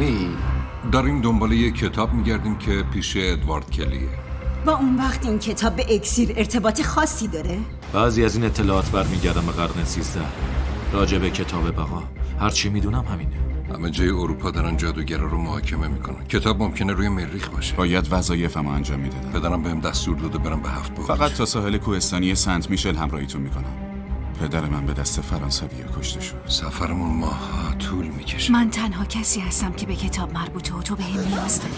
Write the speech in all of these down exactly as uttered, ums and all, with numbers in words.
برنامه ای؟ داریم دنبال یک کتاب میگردیم که پیش ادوارد کلیه. با اون وقت این کتاب به اکسیر ارتباط خاصی داره؟ بعضی از این اطلاعات برمیگردم به قرن سیزده. راجع به کتاب بقا هرچی میدونم همینه. همه جای اروپا دارن جادوگرا رو محاکمه میکنن. کتاب ممکنه روی مریخ باشه. باید وظایفمو انجام میدادم. پدرم بهم دستور داده برم به هفت بخش. فقط تا ساحل کوهستانی سنت میشل همراهیتون میکنم. پدر من به دست فرانسوی‌ها کشته شد. سفرمون ماها طول میکشه. من تنها کسی هستم که به کتاب مربوطه و تو به هم نیاز داری.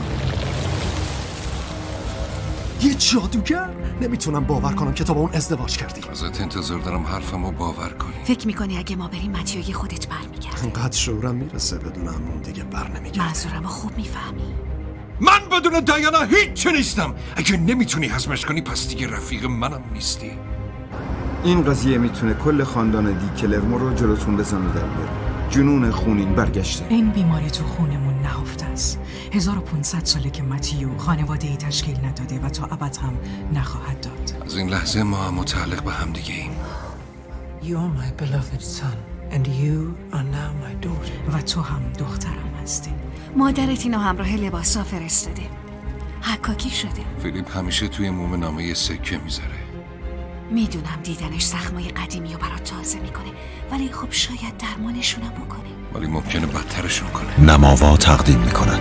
یه جادوگر؟ نمیتونم باور کنم که تو با اون ازدواج کردی. ازت انتظار دارم حرفمو باور کنی. فکر میکنی اگه ما بریم متیای خودت برمیگرده؟ انقدر شعورم میرسه بدونم دیگه بر نمیگرده. منظورمو خوب میفهمی. من بدون دایانا هیچ چه نیستم. اگه نمیتونی هضمش کنی پس دیگه رفیق منم نیستی. این قضیه میتونه کل خاندان دی کلرمو رو جلوتون بزنه در بیاره. جنون خونین برگشته. این بیماری تو خونمون نهفته است. هزار و پانصد ساله که متیو خانواده‌ای تشکیل نداده و تا ابد هم نخواهد داد. از این لحظه ما هم متعلق به هم دیگه ایم. You are my beloved son and you are now my daughter. و تو هم دخترم هستی. مادرت اینو همراه لباسا فرستاده. حکاکی شده. فیلیپ همیشه توی موم نامه سکه میذاره. میدونم دیدنش زخمای قدیمی رو برات تازه میکنه، ولی خب شاید درمانشونو بکنه. ولی ممکنه بدترشون کنه. نماوا تقدیم میکنند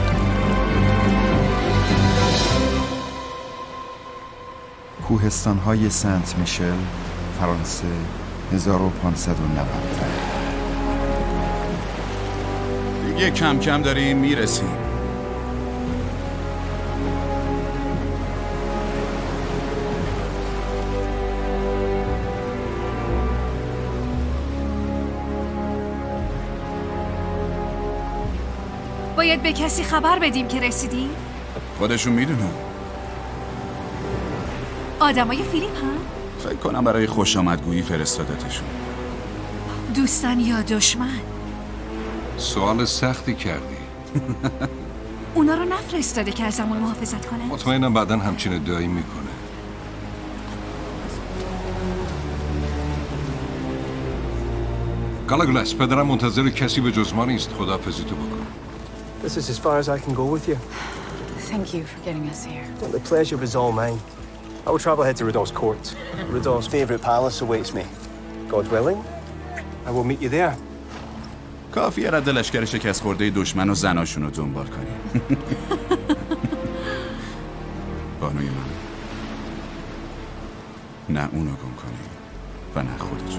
کوهستان‌های سنت میشل، فرانسه، هزار و پانصد و نود. دیگه کم کم داریم میرسیم. باید به کسی خبر بدیم که رسیدیم؟ خودشون میدونن. آدمای فیلیپ هم؟ فکر کنم برای خوش آمدگویی فرستادتشون. دوستن یا دشمن؟ سوال سختی کردی. اونا رو نفرستاده که ازمون محافظت کنه؟ مطمئنم بعدن همچین ادعایی میکنه. کالاگلاس، پدرم منتظر کسی به جز ما نیست. خداحافظی تو بکن. This is as far as I can go with you. Thank you for getting us here. Well, the pleasure was all mine. I will travel ahead to Rudolph's court. Rudolph's favorite palace awaits me. God willing, I will meet you there. کافیه رد لشکر شکست خورده دشمن و زناشون رو دنبال کنیم. بانوی من، نه اونو گم کنیم و نه خودتون.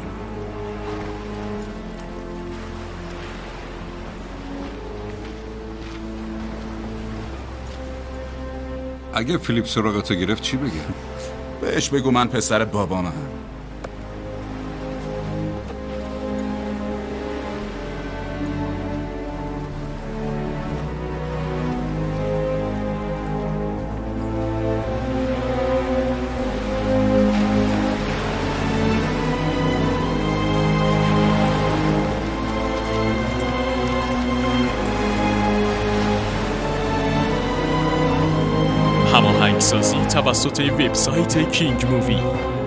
اگه فیلیپ سراغتو گرفت چی بگم؟ بهش بگو من پسر بابامم. هماهنگسازی توسط وبسایت کینگ مووی.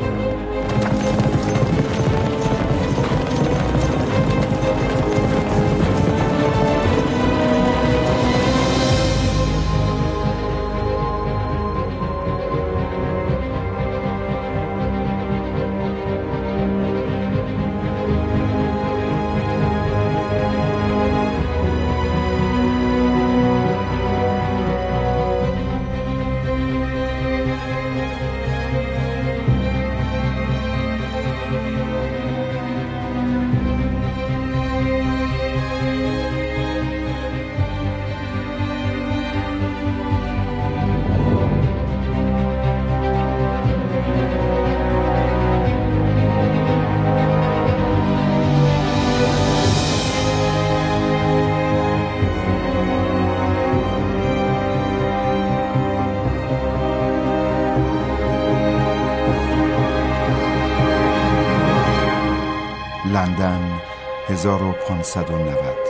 لندن هزار و پانصد و نود.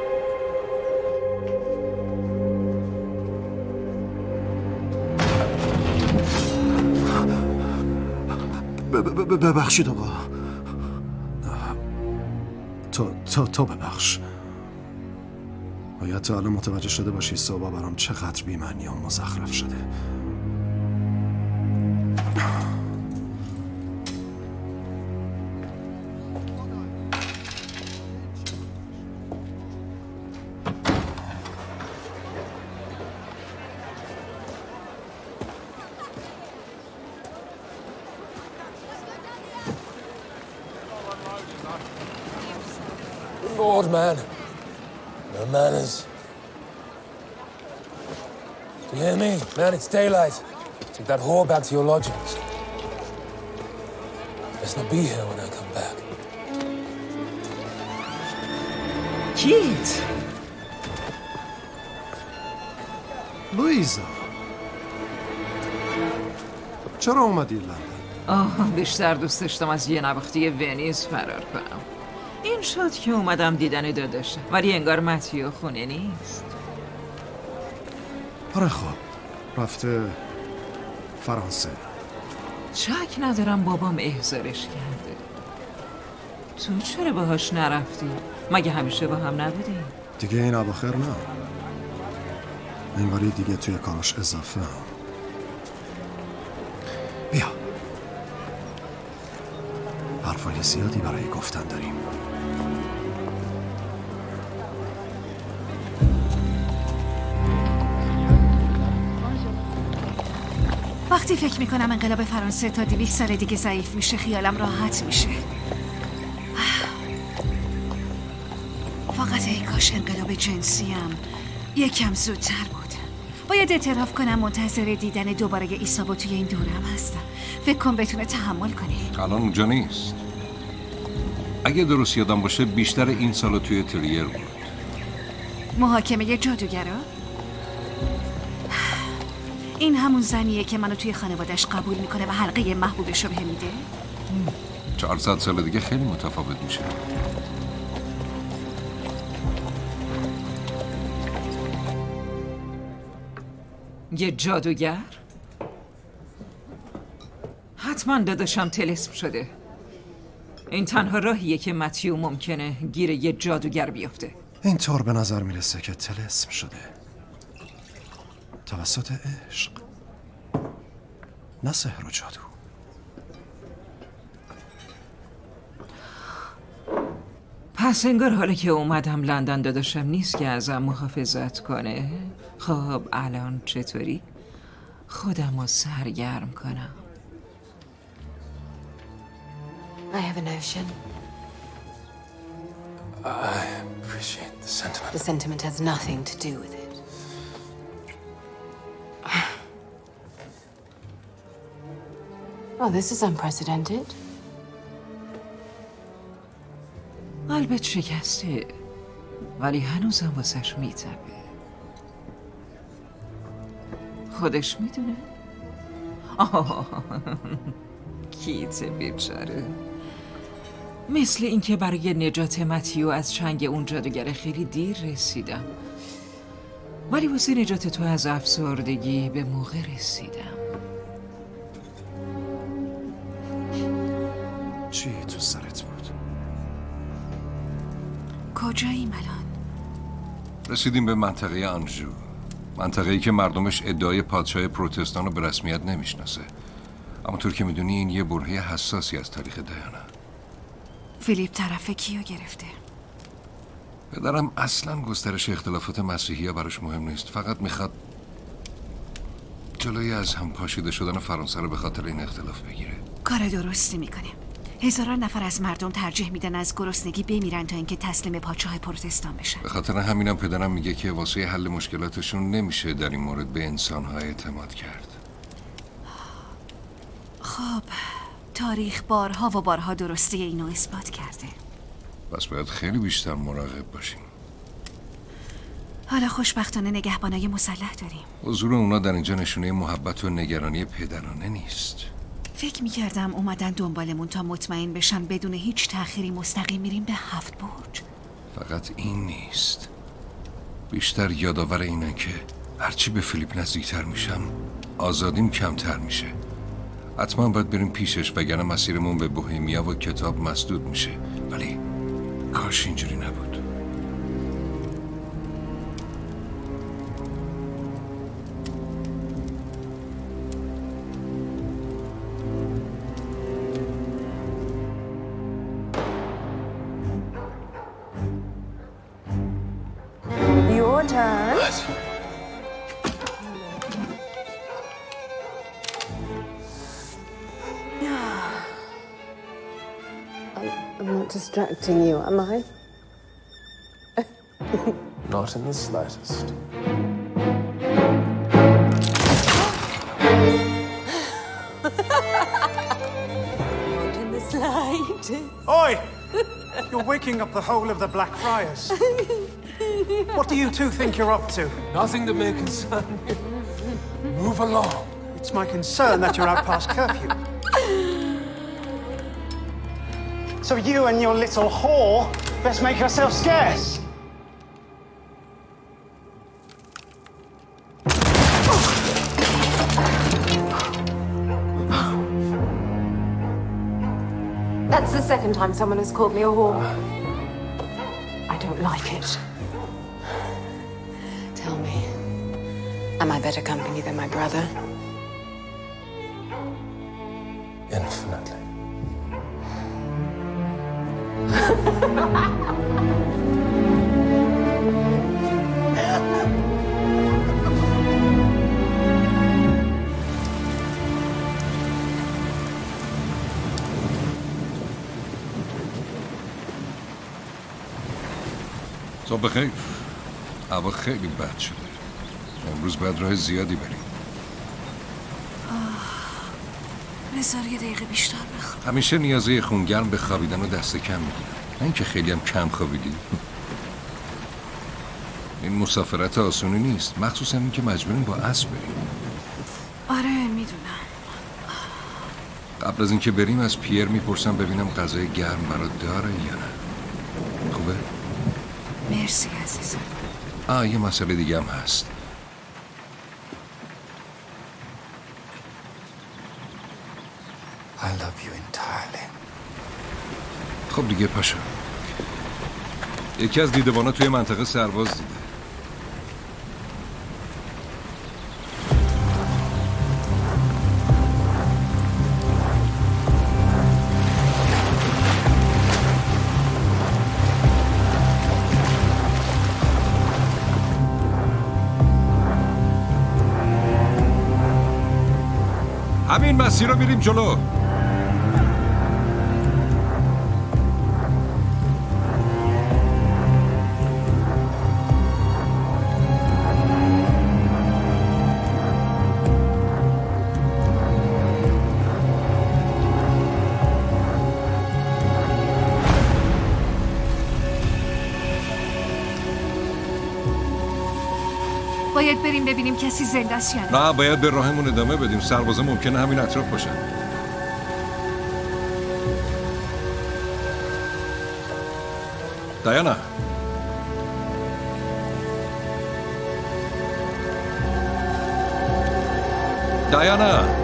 ببخشید آقا. تو تو تو ببخش. باید تا الان متوجه شده باشی صحبا برام چقدر بی‌معنی و مزخرف شده. Lord, man. No manners. Do you hear me? Man, it's daylight. Take that whore back to your lodgings. Let's not be here when I come back. کیت لویزا چرا اومدی لندن؟ آه بیشتر دوست داشتم از یه نواختی ونیز فرار کنم. این شد که اومدم دیدن داداشم، ولی انگار متیو خونه نیست. آره خب رفته فرانسه. شک ندارم بابام احضارش کرده. تو چرا باهاش نرفتی؟ مگه همیشه با هم نبودی؟ دیگه این اواخر نه، انگاری دیگه توی کاراش اضافه هم. بیا حرفای زیادی برای گفتن داریم. وقتی فکر میکنم انقلاب فرانسه تا دویست سال دیگه ضعیف میشه خیالم راحت میشه. فقط ای کاش انقلاب جنسی هم یکم زودتر بود. باید اعتراف کنم منتظر دیدن دوباره ایسابو توی این دورم هستم. فکر کن بتونه تحمل کنی. الان اونجا نیست. اگه درست یادم باشه بیشتر این سالو توی تریر بود. محاکمه جادوگرا؟ این همون زنیه که منو توی خانوادش قبول میکنه و حلقه محبوبش رو بهم میده؟ چهارصد سال دیگه خیلی متفاوت میشه. یه جادوگر؟ حتما داداشم طلسم شده. این تنها راهیه که متیو ممکنه گیر یه جادوگر بیفته. اینطور به نظر میرسه که طلسم شده توسط عشق، نه سحر و جادو. پس انگار حالا که اومدم لندن داداشم نیست که ازم محافظت کنه. خب الان چطوری؟ خودم رو سرگرم کنم. I have a notion. I appreciate the sentiment. The sentiment has nothing to do with it. Oh, this is unprecedented. قلبت شکسته ولی هنوزم واسش میتپه. خودش میدونه؟ آه کیت بیچاره. مثل اینکه برای نجات متیو از چنگ اون جادوگر خیلی دیر رسیدم، ولی واسه نجات تو از افسردگی به موقع رسیدم. چی تو سرت بود؟ کجاییم الان؟ رسیدیم به منطقه آنژو، منطقه‌ای که مردمش ادعای پادشاه پروتستان رو به رسمیت نمیشناسه. اما طور که میدونی این یه برهه حساسی از تاریخ دیانا. فیلیپ طرف کیو گرفته؟ پدرم اصلا گسترش اختلافات مسیحی ها براش مهم نیست، فقط میخواد جلوی از هم پاشیده شدن فرانسه رو به خاطر این اختلاف بگیره. کار درستی میکنه. هزاران نفر از مردم ترجیح میدن از گرسنگی بمیرن تا اینکه تسلیم پادشاه پروتستان بشن. به خاطر همینم پدرم میگه که واسه حل مشکلاتشون نمیشه در این مورد به انسان‌ها اعتماد کرد. خب تاریخ بارها و بارها درستی اینو اثبات کرده. پس باید خیلی بیشتر مراقب باشیم. حالا خوشبختانه نگهبانای مسلح داریم. حضور اونا در اینجا نشونه محبت و نگرانی پدرانه نیست. فکر میکردم اومدن دنبالمون تا مطمئن بشن بدون هیچ تأخیری مستقیم میریم به هفت برج. فقط این نیست، بیشتر یادآور اینن که هرچی به فیلیپ نزدیکتر میشم آزادیم کمتر میشه. حتما باید بریم پیشش وگرنه مسیرمون به بوهمیا و کتاب مسدود میشه. ولی کاش اینجوری نبود. your turn. What? I'm not distracting you, am I? Not in the slightest. Not in the slightest. Oi! You're waking up the whole of the Blackfriars. What do you two think you're up to? Nothing that may concern you. Move along. It's my concern that you're out past curfew. So you and your little whore best make yourself scarce. That's the second time someone has called me a whore. I don't like it. Tell me, am I better company than my brother? Infinitely. صبح خیر. هوا خیلی بد شده. امروز باید راه زیادی بریم. بذار یه دقیقه بیشتر بخواب. همیشه نیازه خونگرم به خوابیدن و دست کم میگیرم. نه اینکه خیلی هم کم خوابیدی. این مسافرت آسونی نیست، مخصوصا اینکه مجبوریم با اسب بریم. آره میدونم. قبل از اینکه بریم از پیر میپرسم ببینم غذای گرم برات داره یا نه. خوبه؟ مرسی عزیزم. آه یه مسئله دیگه هم هست. I love you entirely. خب دیگه پاشا. یکی از دیدبانا توی منطقه سرباز دیده. همین مسیر رو میریم جلو. باید بریم ببینیم کسی زنده است یا نه. نه باید به راهمون ادامه بدیم. سربازا ممکنه همین اطراف باشن. دایانا دایانا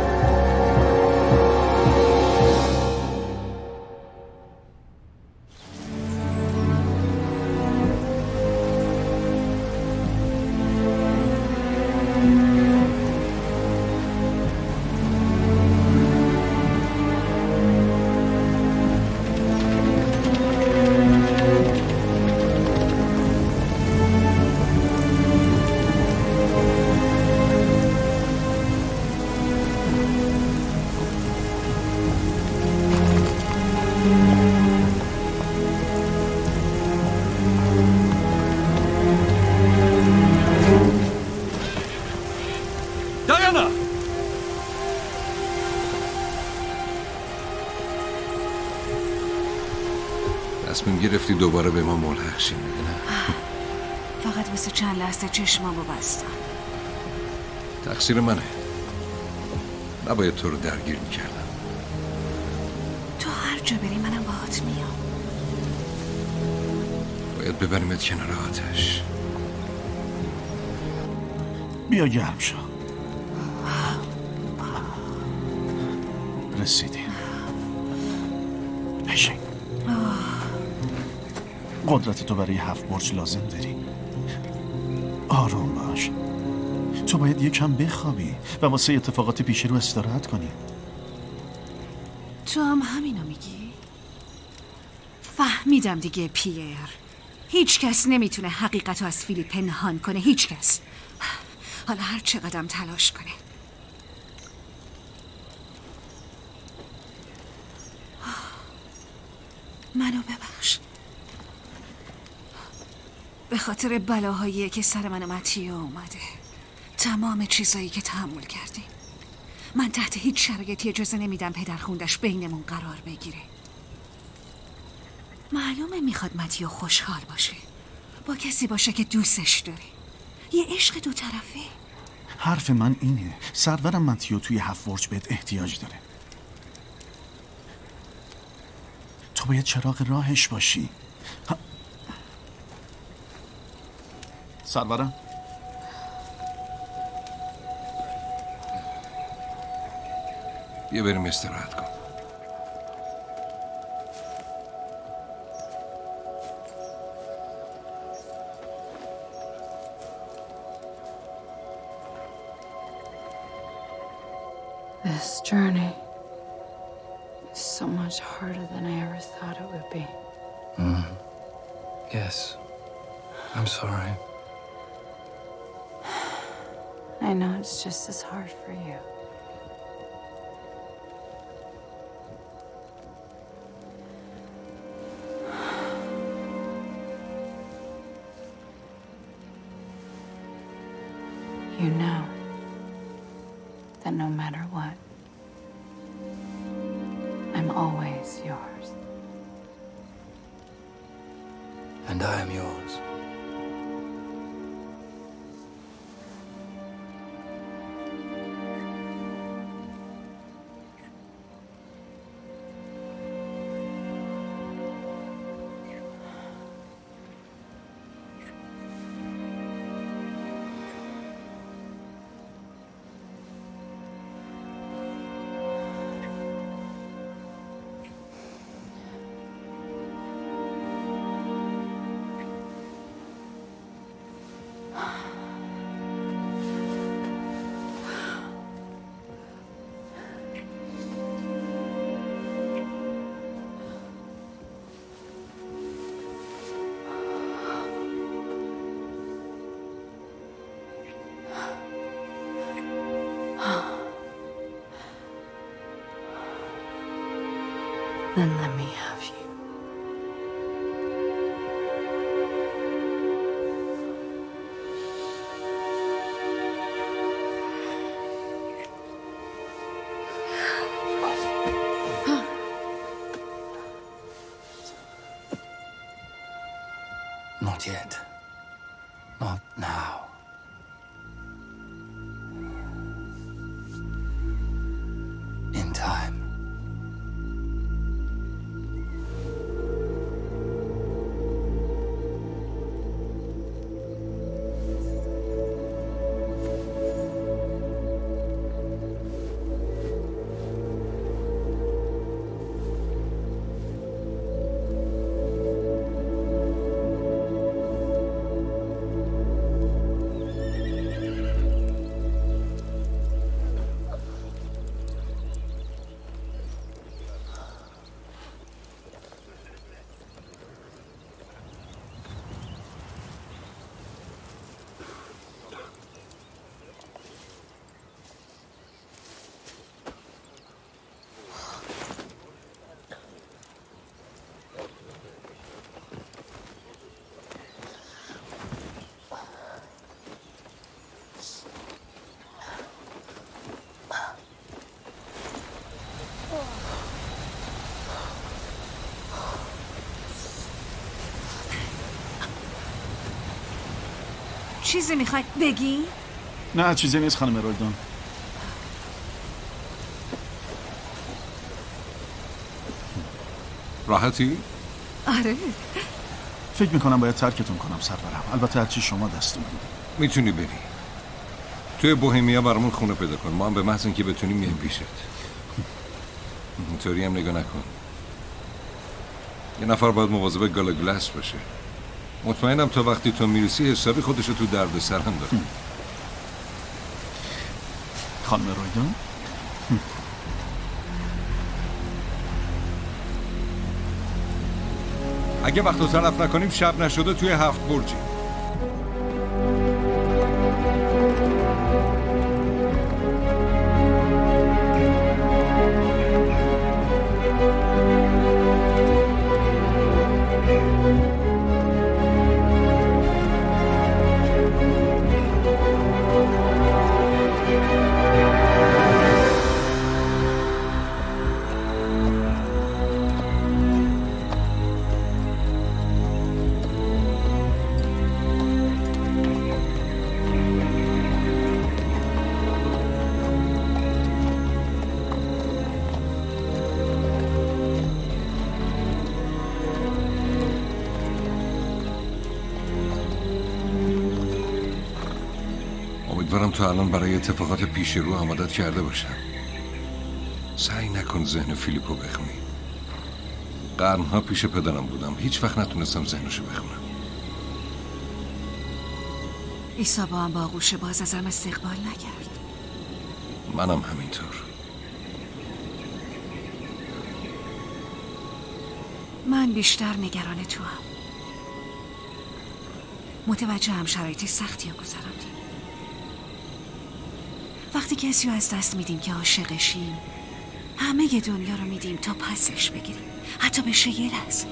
تصمیم گرفتی دوباره به ما ملحق شیم دیگه نه؟ فقط واسه چند لحظه چشمامو بستم. تقصیر منه. نباید تو رو درگیر میکردم. تو هر جا بری منم باهات میام. باید ببریمت کنار آتش. بیا گرم شو. رسیدیم. بشین. قدرت تو برای هفت برج لازم داری. آروم باش. تو باید یکم بخوابی و واسه اتفاقات پیش رو استراحت کنی. تو هم همینو میگی؟ فهمیدم دیگه پیر. هیچ کس نمیتونه حقیقت رو از فیلیپ پنهان کنه. هیچ کس. حالا هر چقدرم تلاش کنه. منو ببخش. به خاطر بلاهایی که سر من و متیو اومده. تمام چیزایی که تحمل کردیم. من تحت هیچ شرایطی اجازه نمیدم پدر خوندش بینمون قرار بگیره. معلومه میخواد متیو خوشحال باشه. با کسی باشه که دوستش داره. یه عشق دو طرفه. حرف من اینه سرورم متیو توی هفت برج بهت احتیاج داره. تو باید چراغ راهش باشی. ها. سرورم بیا بریم استراحت کن. This journey is so much harder than I ever thought it would be. Mm. Yes. I'm sorry. I know it's just as hard for you. You know that no matter what, I'm always yours. And I am yours. Then let me have you. Not yet. Not now. In time. چیزی میخوای بگی؟ نه چیزی نیست خانم رولدون. راحتی؟ آره. فکر میکنم باید ترکتون کنم سرورم. البته هرچی شما دستون بدید. میتونی بری. توی بوهمیا برامون خونه پیدا کن. ما هم به محض اینکه بتونیم میایم پیشت. اینطوری هم نگاه نکن. یه نفر باید مواظب گالاگلاس باشه. مطمئنم تا وقتی تو میرسی حسابی خودشو تو درد سر هم داره. خانم رویدون؟ اگه وقت رو تلف نکنیم شب نشده توی هفت برجی. امیدوارم تو الان برای اتفاقات پیش رو آمادت کرده باشم. سعی نکن ذهن فیلیپو بخونی. قرنها پیش پدرم بودم، هیچ وقت نتونستم ذهنشو بخونم. عیسی با هم با آغوش باز ازم استقبال نکرد. منم همینطور. من بیشتر نگران تو هم. متوجه هم شرایط سختی رو گذراندیم. وقتی کسی رو از دست میدیم که عاشقشیم، همه ی دنیا رو میدیم تا پسش بگیریم، حتی بشه یه لحظه.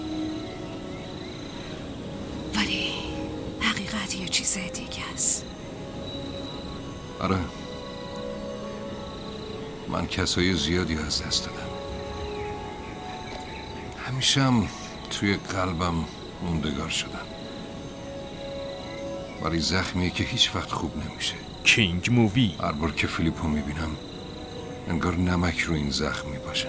ولی حقیقت یه چیز دیگه است. آره، من کسای زیادی از دست دادم. همیشه هم توی قلبم موندگار شدن، ولی زخمیه که هیچ وقت خوب نمیشه. کینگ مووی. هر بار که فیلیپو میبینم انگار نمک رو این زخم میپاشن.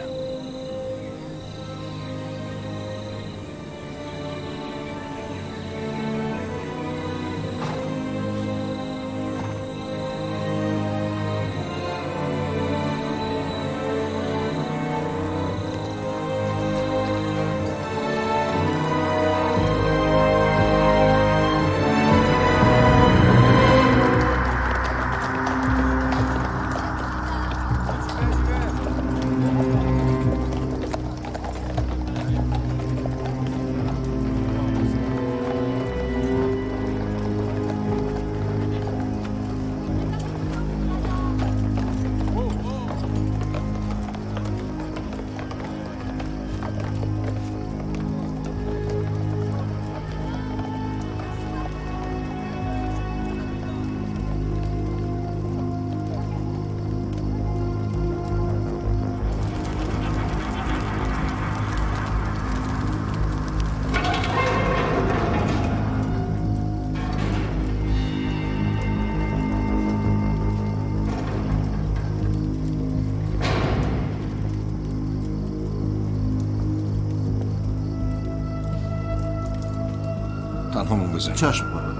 تنهامون بزن. چشم بابا.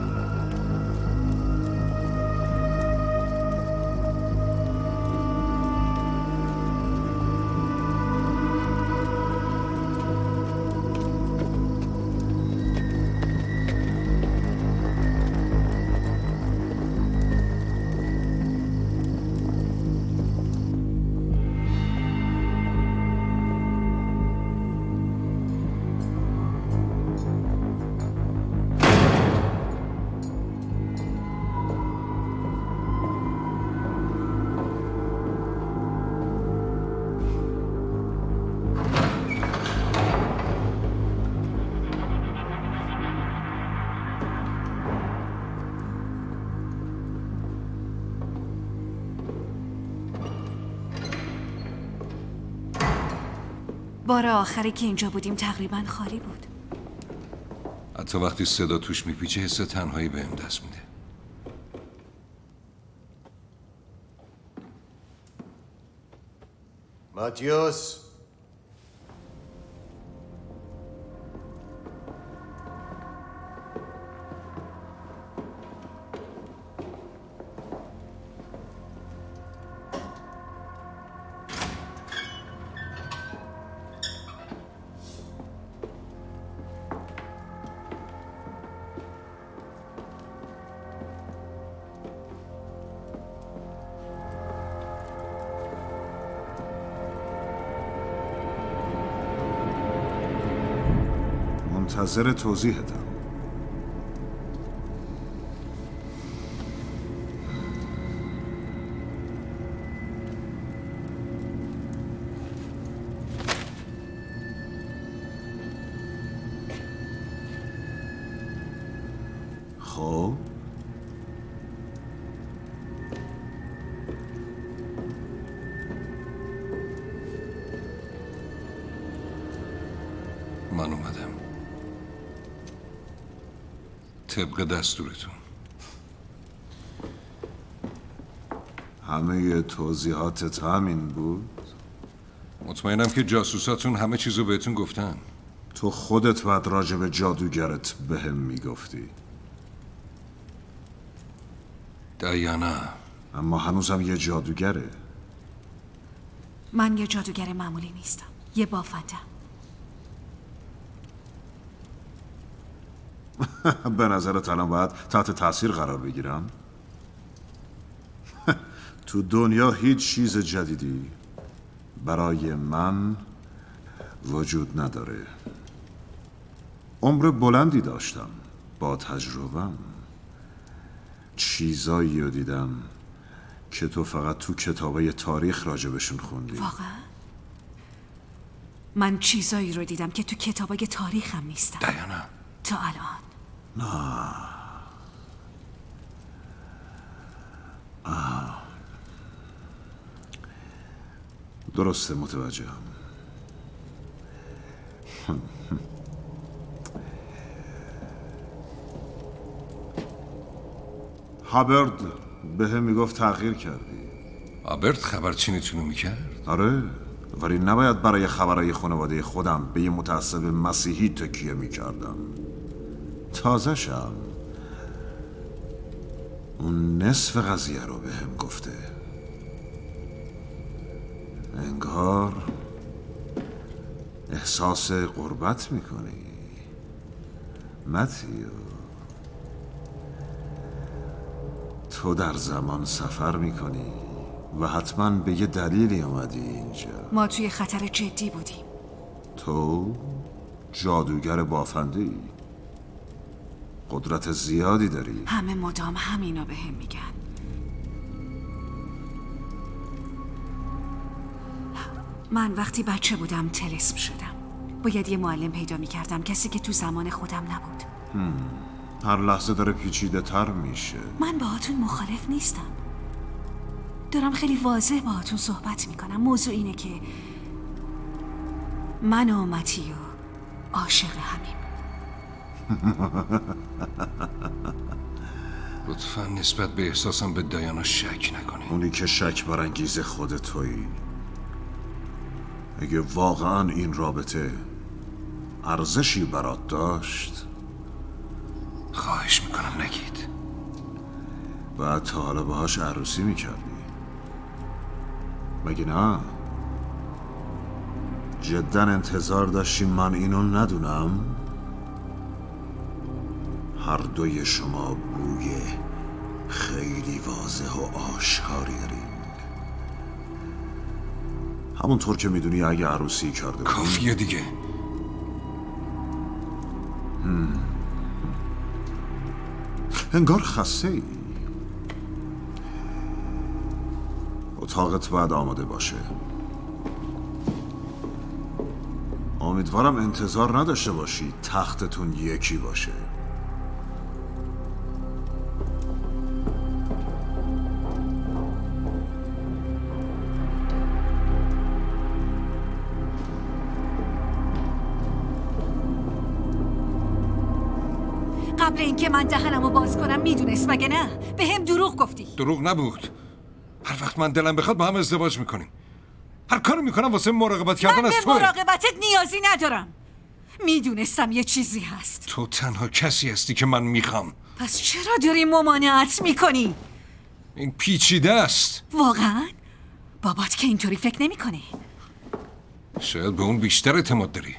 بار آخری که اینجا بودیم تقریبا خالی بود. حتی وقتی صدا توش میپیچه حس تنهایی بهم دست میده. ماتیوس، منتظر توضیحتم. خب من اومدم طبق دستورتون. همه توضیحاتت همین بود؟ مطمئنم که جاسوساتون همه چیزو بهتون گفتن. تو خودت بعد راجع به جادوگرت بهم میگفتی. دیانا. اما هنوزم یه جادوگره. من یه جادوگر معمولی نیستم، یه بافندم. به نظرت الان باید تحت تاثیر قرار بگیرم؟ تو دنیا هیچ چیز جدیدی برای من وجود نداره. عمر بلندی داشتم، با تجربم چیزایی رو دیدم که تو فقط تو کتابای تاریخ راجبشون خوندی. واقعا؟ من چیزایی رو دیدم که تو کتابای تاریخ هم نیستم. دیانا تا الان. نه. آه. درسته، متوجهم. هابرد به هم میگفت تغییر کردی. هابرد خبرچینیتونو میکرد؟ آره، ولی نباید برای خبرهای خانواده خودم به یه متعصب مسیحی تکیه میکردم. تازه شم اون نصف قضیه رو به هم گفته. انگار احساس غربت میکنی متیو. تو در زمان سفر میکنی و حتما به یه دلیلی اومدی اینجا. ما توی خطر جدی بودیم. تو جادوگر بافنده‌ای، قدرت زیادی داری. همه مدام همینو به هم میگن. من وقتی بچه بودم طلسم شدم. باید یه معلم پیدا میکردم، کسی که تو زمان خودم نبود. هم. هر لحظه داره پیچیده تر میشه. من باهاتون مخالف نیستم، دارم خیلی واضح باهاتون صحبت میکنم. موضوع اینه که من و متیو عاشق همیم. لطفا نسبت به احساسم به دیانا شک نکنی. اونی که شک برانگیز خود تویی. اگه واقعا این رابطه ارزشی برات داشت، خواهش میکنم نگید. بعد تا حالا باهاش عروسی میکردی مگه نه؟ جدا انتظار داشتی من اینو ندونم؟ هر دوی شما بوی خیلی واضح و آشکاری دارین. همونطور که میدونی اگه عروسی کرده بودی کافیه دیگه. هم. انگار خسته ای. اتاقت باید آماده باشه. امیدوارم انتظار نداشته باشی تختتون یکی باشه. قبل اینکه من دهنمو باز کنم میدونست مگه نه؟ به هم دروغ گفتی. دروغ نبود. هر وقت من دلم بخواد با هم ازدواج میکنیم. هر کاری میکنم واسه مراقبت کردن از توه. من به مراقبتت نیازی ندارم. میدونستم یه چیزی هست. تو تنها کسی هستی که من میخوام. پس چرا داری ممانعت میکنی؟ این پیچیده است. واقعا؟ بابات که اینطوری فکر نمیکنه. شاید به اون بیشتر اعتماد داری.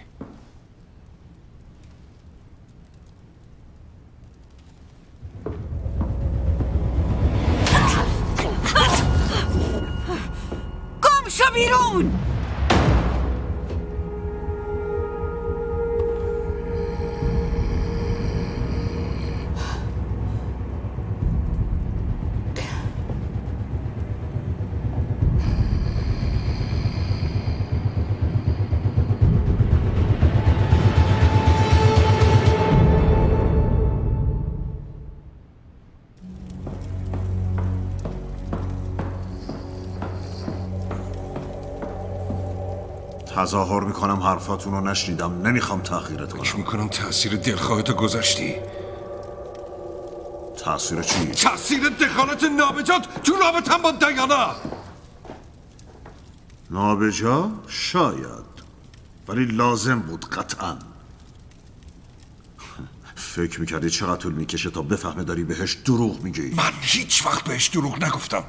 گم شو بیرون! تظاهر میکنم حرفاتون رو نشنیدم. نمیخوام تأخیرت کنم. فکر میکنم تأثیر دلخواهتو گذاشتی. تأثیر چی؟ تأثیر دخالت نابجات تو رابطم با دیانا. نابجا؟ شاید، ولی لازم بود قطعا. فکر میکردی چقدر طول میکشه تا بفهمه داری بهش دروغ میگی؟ من هیچ وقت بهش دروغ نگفتم.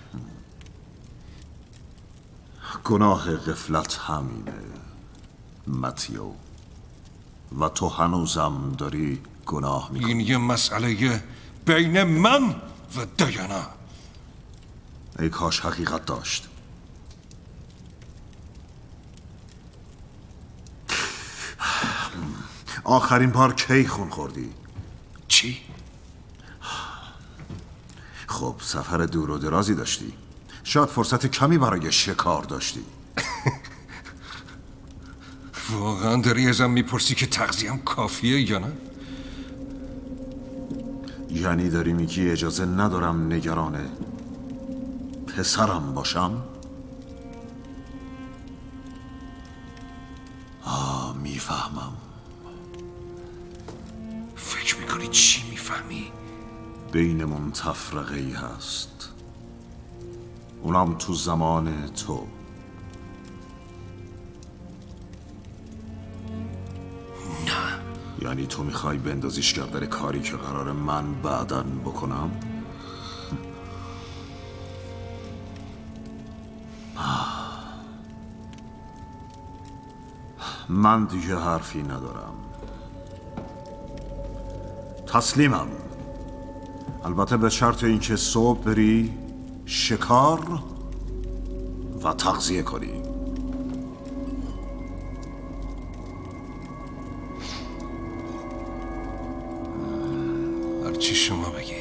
گناه غفلت همینه متیو، و تو هنوزم داری گناه میکنی. این یه مسئله بین من و دیانا. ای کاش حقیقت داشت. آخرین بار کی خون خوردی؟ چی؟ خب سفر دور و درازی داشتی. شاید فرصت کمی برای شکار داشتی. واقعا داری ازم میپرسی که تغذیه‌ام کافیه یا نه؟ یعنی داری میگی اجازه ندارم نگران پسرم باشم؟ آه میفهمم. فکر میکنی چی میفهمی؟ بینمون تفرقه ای هست، اونم تو زمان تو. نه. یعنی تو میخوای بندازیش گردن کاری که قرار من بعداً بکنم؟ من دیگه حرفی ندارم. تسلیمم، البته به شرط اینکه صبح بری شکار و تغذیه کنی. هرچی شما بگی.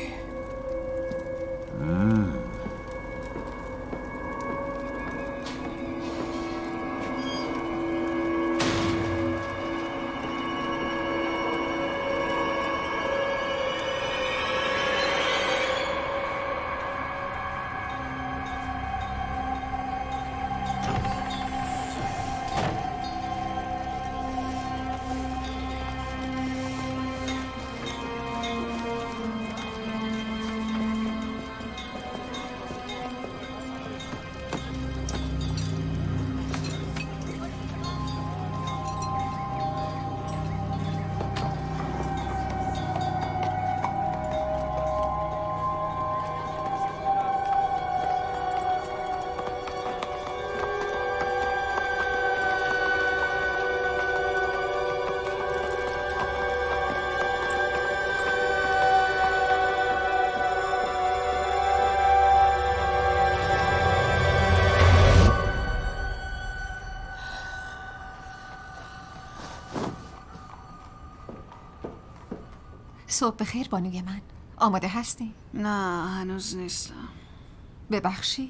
صبح بخیر بانوی من. آماده هستی؟ نه هنوز نیستم. ببخشید.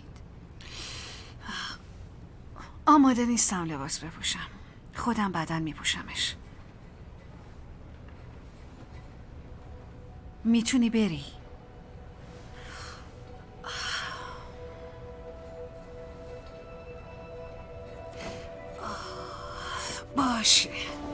آماده نیستم لباس بپوشم. خودم بعداً میپوشمش. میتونی بری. باشه.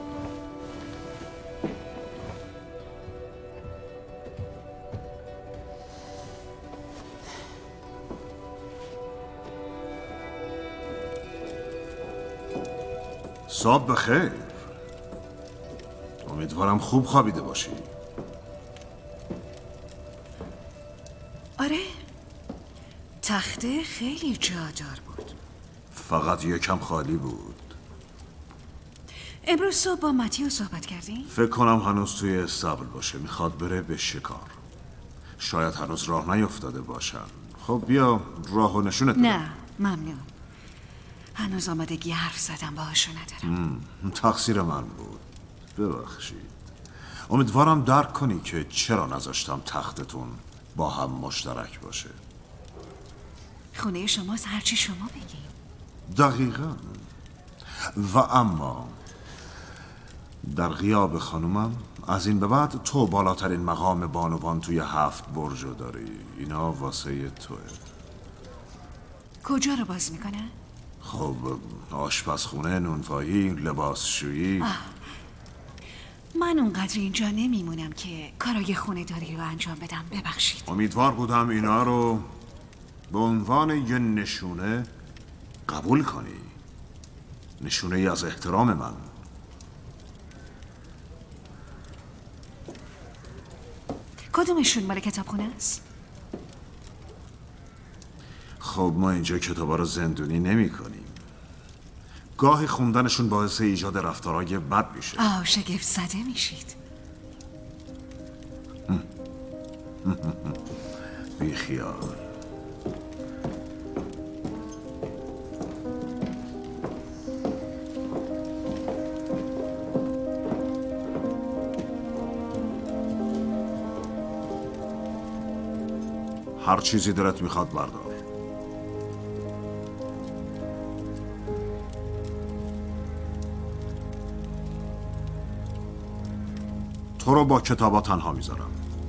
صبح بخیر. امیدوارم خوب خوابیده باشی. آره، تخته خیلی جادار بود. فقط یکم خالی بود. امروز صبح با متیو صحبت کردی؟ فکر کنم هنوز توی استبل باشه. میخواد بره به شکار. شاید هنوز راه نیفتاده باشن. خب بیا راه و نشونت بدم. نه ممنون. هنوز آمادگی حرف زدم باهاشو ندارم. تقصیر من بود، ببخشید. امیدوارم درک کنی که چرا نذاشتم تختتون با هم مشترک باشه. خونه شماست، هرچی شما بگیم. دقیقا. و اما در غیاب خانومم از این به بعد تو بالاترین مقام بانوان توی هفت برجو داری. اینا واسه توه. کجا رو باز میکنه؟ خب آشپزخونه، نونوایی، لباسشویی. من اونقدر اینجا نمیمونم که کارای خونه داری رو انجام بدم. ببخشید. امیدوار بودم اینا رو به عنوان یه نشونه قبول کنی. نشونه ای از احترام من. کدومشون مال کتابخونه است؟ خب ما اینجا کتابا رو زندونی نمی کنیم. گاهی خوندنشون باعث ایجاد رفتارهای بد میشه. آه شگفت زده میشید. بی خیال. هر چیزی دلت میخواد بردار. تو رو با کتابا تنها میذارم.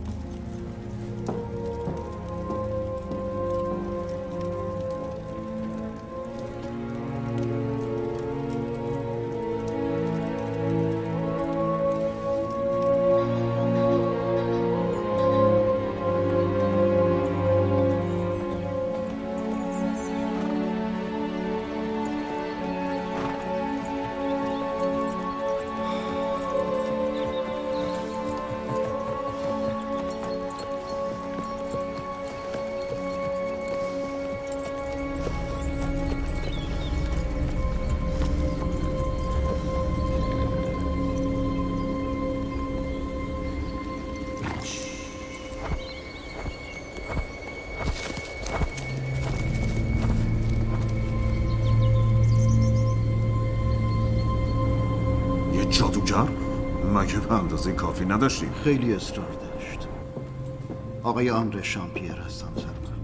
جادوگر؟ مگه به اندازه کافی نداشتیم؟ خیلی اصرار داشت. آقای آندره شامپیر هستم سرکار.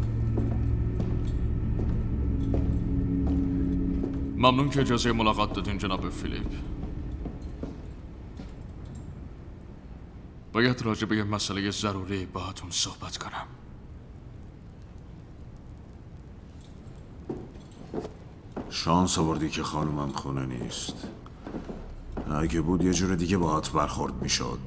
ممنون که اجازه ملاقات دادین جناب فیلیپ. باید راجع به یه مسئله ضروری باهاتون صحبت کنم. شانس آوردی که خانومم خونه نیست. اگه بود یه جور دیگه باهات برخورد میشد.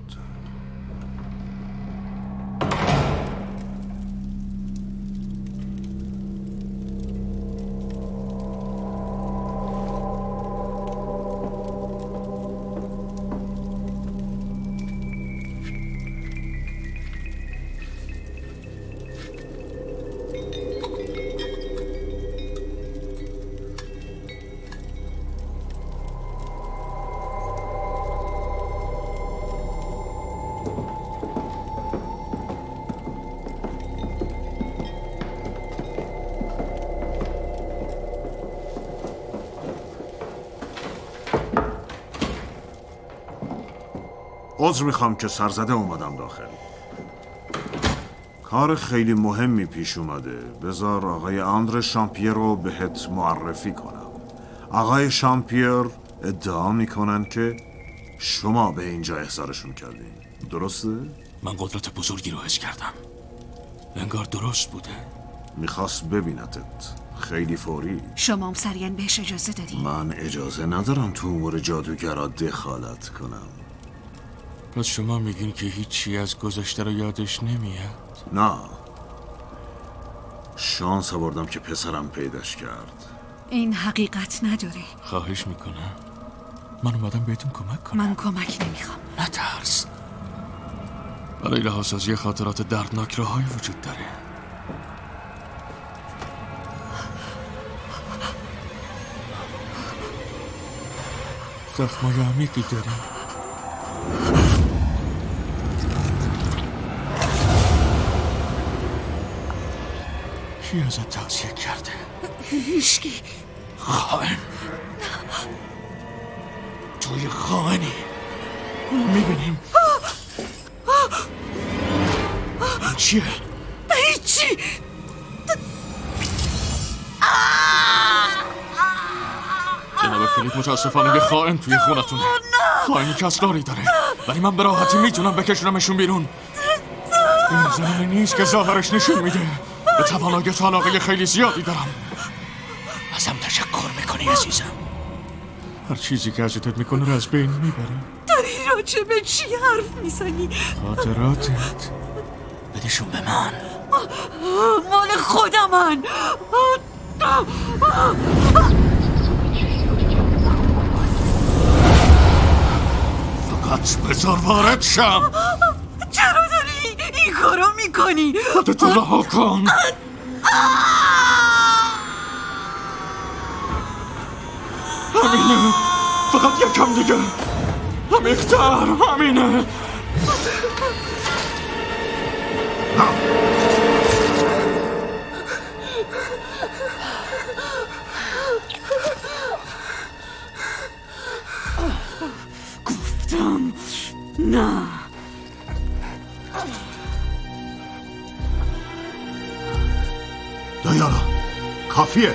عذر میخوام که سرزده اومدم داخل. کار خیلی مهمی پیش اومده. بذار آقای آندره شامپیر رو بهت معرفی کنم. آقای شامپیر ادعا میکنن که شما به اینجا احضارشون کردین. درسته؟ من قدرت بزرگی رو حس کردم. انگار درست بوده. میخواست ببینتت. خیلی فوری. شما هم سریعا بهش اجازه دادین؟ من اجازه ندارم تو امور جادوگرا دخالت کنم. پس شما میگین که هیچی از گذشته رو یادش نمیاد؟ نه. شانس آوردم که پسرم پیداش کرد. این حقیقت نداره. خواهش میکنم. من اومدم بهتون کمک کنم. من کمک نمیخوام. نترس. برای رهاسازی خاطرات دردناک راهایی وجود داره. زخمای عمیقی داریم. کی ازت تغذیه کرده؟ هیشکی. خائن. توی خائنی. میبینیم. این چیه؟ هیچی. جناب فیلیپ متاسفانه یه خائن توی خونتونه. خائنی که اسراری داره، ولی من به راحتی میتونم بکشونمشون بیرون. این زنی نیست که ظاهرش نشون میده. به توانایی و علاقه خیلی زیادی دارم. ازم تشکر. میکنی عزیزم؟ هر چیزی که اذیتت میکنه رو از بین میبره. داری راجع به چی حرف میزنی؟ خاطراتت. بدشون به من. مال خودمن. فقط بذار وارد شم. چرا داری این کارو میکنی؟ خودتو رها کن. همینه، فقط یکم دیگه. همیختر، همینه. گفتم نه. دایانا کافیه.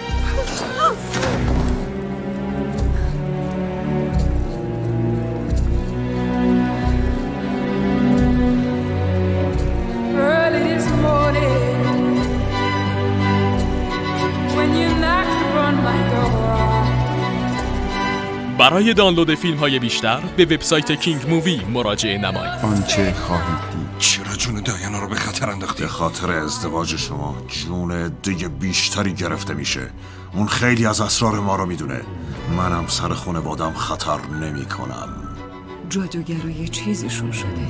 برای دانلود فیلم های بیشتر به وبسایت کینگ مووی مراجعه نمایید. آنچه خواهید دید. چرا جون دایانا رو به خطر انداختی؟ به خاطر ازدواج شما جون دیگه بیشتری گرفته میشه. اون خیلی از اسرار ما رو میدونه. منم سر خانوادم خطر نمی کنم. جادوگرا یه چیزشون شده.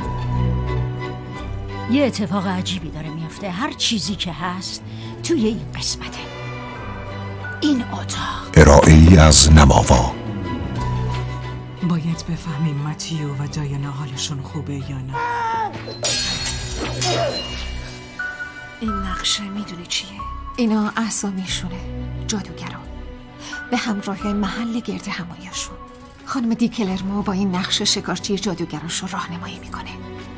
یه اتفاق عجیبی داره میفته. هر چیزی که هست توی این قسمته. این اتاق ارائه ای از نماوا. باید بفهمیم متیو و دایانا حالشون خوبه یا نه. این نقشه میدونی چیه؟ اینا اسامیشونه، جادوگران، به همراه محل گرد هماییشون. خانم دیکلرمو با این نقشه شکارچی جادوگراش رو راهنمایی میکنه.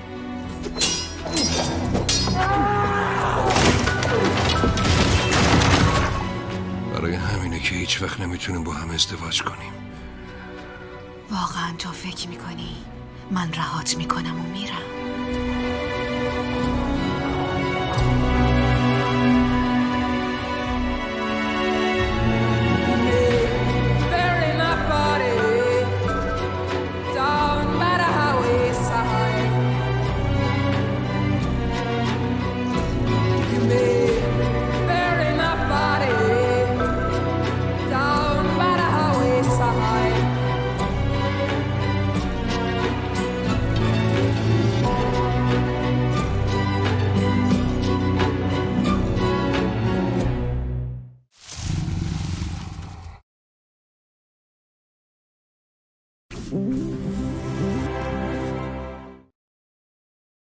برای همینه که هیچ وقت نمیتونیم با هم ازدواج کنیم. واقعا تو فکر میکنی من رهات میکنم و میرم؟ Mm-hmm.